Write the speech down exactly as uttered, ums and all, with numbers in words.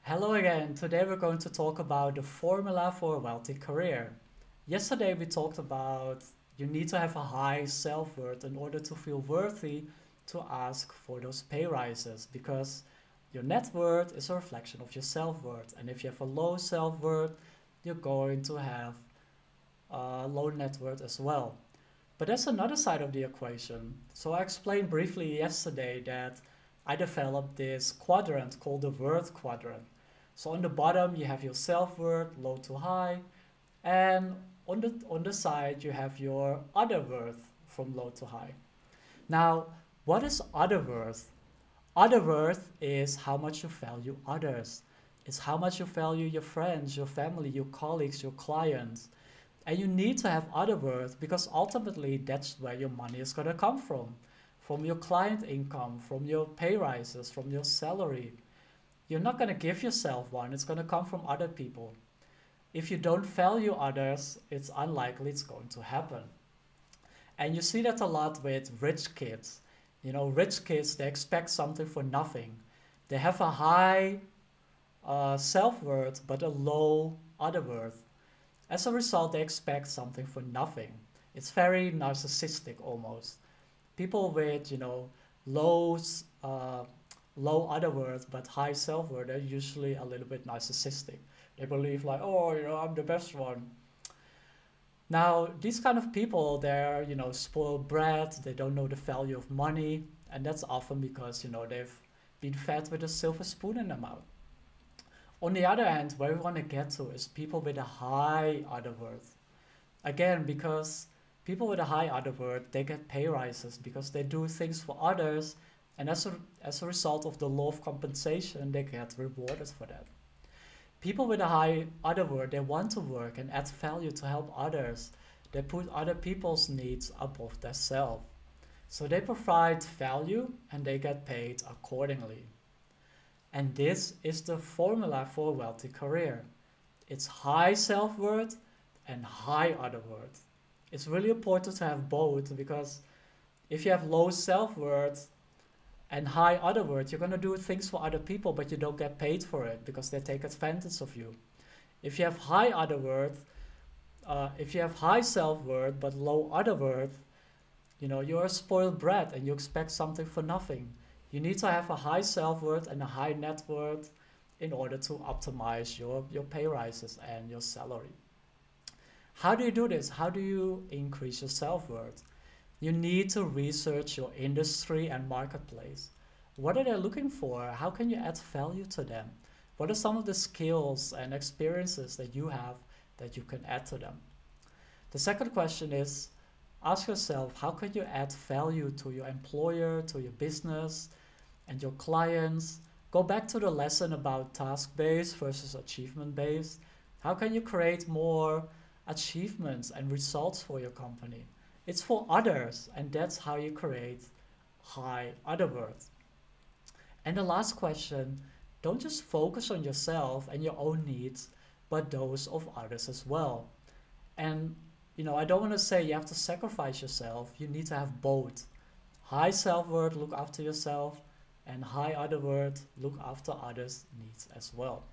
Hello again. Today we're going to talk about the formula for a wealthy career. Yesterday we talked about you need to have a high self-worth in order to feel worthy to ask for those pay rises because your net worth is a reflection of your self-worth. And if you have a low self-worth, you're going to have a low net worth as well. But there's another side of the equation. So I explained briefly yesterday that I developed this quadrant called the worth quadrant. So on the bottom you have your self-worth, low to high, and on the on the side you have your other worth from low to high. Now, what is other worth? Other worth is how much you value others. It's how much you value your friends, your family, your colleagues, your clients. And you need to have other worth because ultimately that's where your money is going to come from. From your client income, from your pay rises, from your salary. You're not going to give yourself one, it's going to come from other people. If you don't value others, it's unlikely it's going to happen. And you see that a lot with rich kids. You know, rich kids, they expect something for nothing. They have a high uh, self worth, but a low other worth. As a result, they expect something for nothing. It's very narcissistic almost. People with, you know, low, uh, low other worth but high self worth, they're usually a little bit narcissistic. They believe like, oh, you know, I'm the best one. Now, these kind of people, they're, you know, spoiled brat, they don't know the value of money, and that's often because, you know, they've been fed with a silver spoon in their mouth. On the other hand, where we want to get to is people with a high other worth. Again, because people with a high other worth, they get pay rises because they do things for others, and as a, as a result of the law of compensation, they get rewarded for that. People with a high other worth, they want to work and add value to help others. They put other people's needs above their self. So they provide value and they get paid accordingly. And this is the formula for a wealthy career. It's high self-worth and high other worth. It's really important to have both because if you have low self-worth and high other worth, you're going to do things for other people, but you don't get paid for it because they take advantage of you. If you have high other worth, uh, if you have high self-worth but low other worth, you know, you're a spoiled brat and you expect something for nothing. You need to have a high self-worth and a high net worth in order to optimize your, your pay rises and your salary. How do you do this? How do you increase your self-worth? You need to research your industry and marketplace. What are they looking for? How can you add value to them? What are some of the skills and experiences that you have that you can add to them? The second question is ask yourself, how can you add value to your employer, to your business, and your clients? Go back to the lesson about task-based versus achievement-based. How can you create more achievements and results for your company? It's for others, and that's how you create high other worth. And the last question, don't just focus on yourself and your own needs, but those of others as well. And you know, I don't want to say you have to sacrifice yourself. You need to have both. High self-worth, look after yourself, and high other worth, look after others' needs as well.